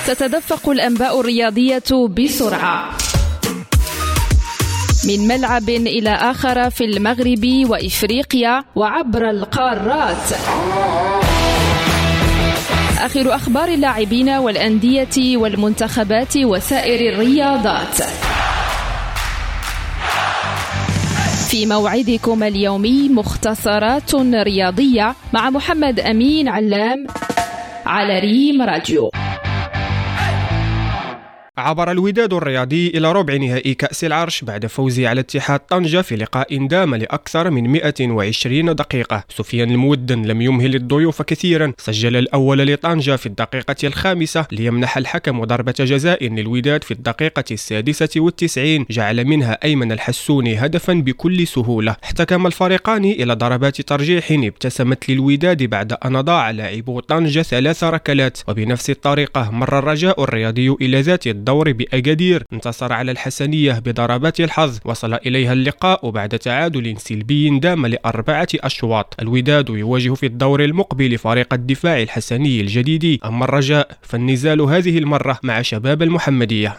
تتدفق الأنباء الرياضية بسرعة من ملعب إلى آخر في المغرب وإفريقيا وعبر القارات. آخر أخبار اللاعبين والأندية والمنتخبات وسائر الرياضات في موعدكم اليومي مختصرات رياضية مع محمد أمين علام على ريم راديو. عبر الوداد الرياضي إلى ربع نهائي كأس العرش بعد فوزه على اتحاد طنجة في لقاء دام لأكثر من 120 دقيقة. سفيان المودن لم يمهل الضيوف كثيرا، سجل الأول لطنجة في الدقيقة الخامسة ليمنح الحكم ضربة جزاء للوداد في الدقيقة 96، جعل منها أيمن الحسوني هدفا بكل سهولة. احتكم الفريقان إلى ضربات ترجيح ابتسمت للوداد بعد أن ضاع لاعبو طنجة 3 ركلات، وبنفس الطريقة مر الرجاء الرياضي إلى ذات الدور بأكادير، انتصر على الحسنية بضربات الحظ، وصل إليها اللقاء بعد تعادل سلبي دام ل4 أشواط. الوداد يواجه في الدور المقبل فريق الدفاع الحسني الجديد، أما الرجاء فالنزال هذه المرة مع شباب المحمدية.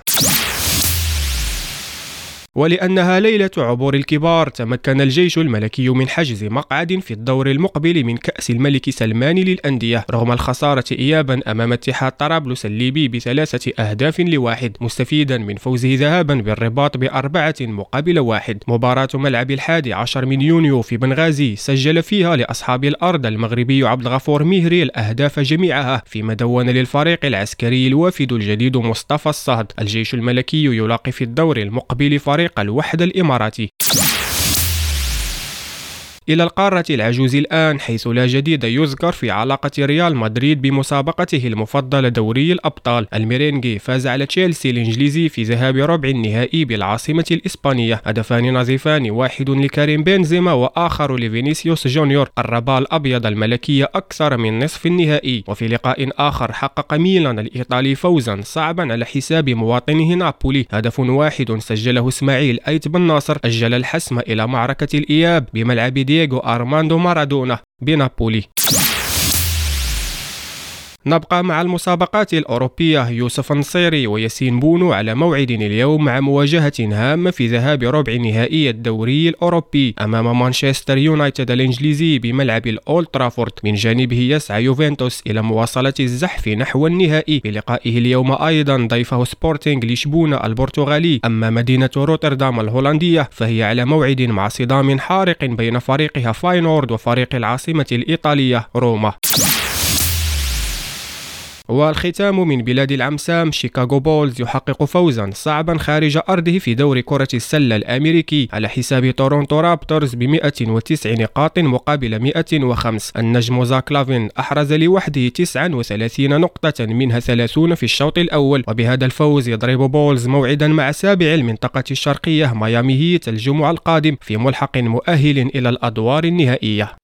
ولأنها ليلة عبور الكبار، تمكن الجيش الملكي من حجز مقعد في الدور المقبل من كأس الملك سلمان للأندية رغم الخسارة إيابا أمام اتحاد طرابلس الليبي ب3 أهداف ل1، مستفيدا من فوزه ذهابا بالرباط ب4-1. مباراة ملعب 11 من يونيو في بنغازي سجل فيها لأصحاب الأرض المغربي عبد الغفور مهري الأهداف جميعها، فيما دون للفريق العسكري الوافد الجديد مصطفى الصهد. الجيش الملكي يلاقي في الدور المقبل فريق الوحدة الإماراتي. إلى القارة العجوز الآن، حيث لا جديد يذكر في علاقة ريال مدريد بمسابقته المفضلة دوري الأبطال. الميرينغي فاز على تشيلسي الإنجليزي في ذهاب ربع النهائي بالعاصمة الإسبانية، هدفان نظيفان، واحد لكريم بنزيما وآخر لفينيسيوس جونيور. الرباط الأبيض الملكية أكثر من نصف النهائي. وفي لقاء آخر حقق ميلان الإيطالي فوزا صعبا على حساب مواطنه نابولي، هدف واحد سجله إسماعيل أيت بن ناصر أجل الحسم إلى معركة الإياب بملعب دييغو أرماندو مارادونا بنابولي. نبقى مع المسابقات الأوروبية. يوسف النصيري وياسين بونو على موعد اليوم مع مواجهة هامة في ذهاب ربع نهائي الدوري الأوروبي أمام مانشستر يونايتد الإنجليزي بملعب الأولد ترافورد. من جانبه يسعى يوفنتوس إلى مواصلة الزحف نحو النهائي بلقائه اليوم أيضا ضيفه سبورتينغ لشبونة البرتغالي. أما مدينة روتردام الهولندية فهي على موعد مع صدام حارق بين فريقها فاينورد وفريق العاصمة الإيطالية روما. والختام من بلاد العمسام، شيكاغو بولز يحقق فوزا صعبا خارج أرضه في دور كرة السلة الأمريكي على حساب تورونتو رابترز ب109 نقاط مقابل 105. النجم زاك لافين أحرز لوحده 39 نقطة، منها 30 في الشوط الأول. وبهذا الفوز يضرب بولز موعدا مع سابع المنطقة الشرقية ميامي هيت الجمعة القادم في ملحق مؤهل إلى الأدوار النهائية.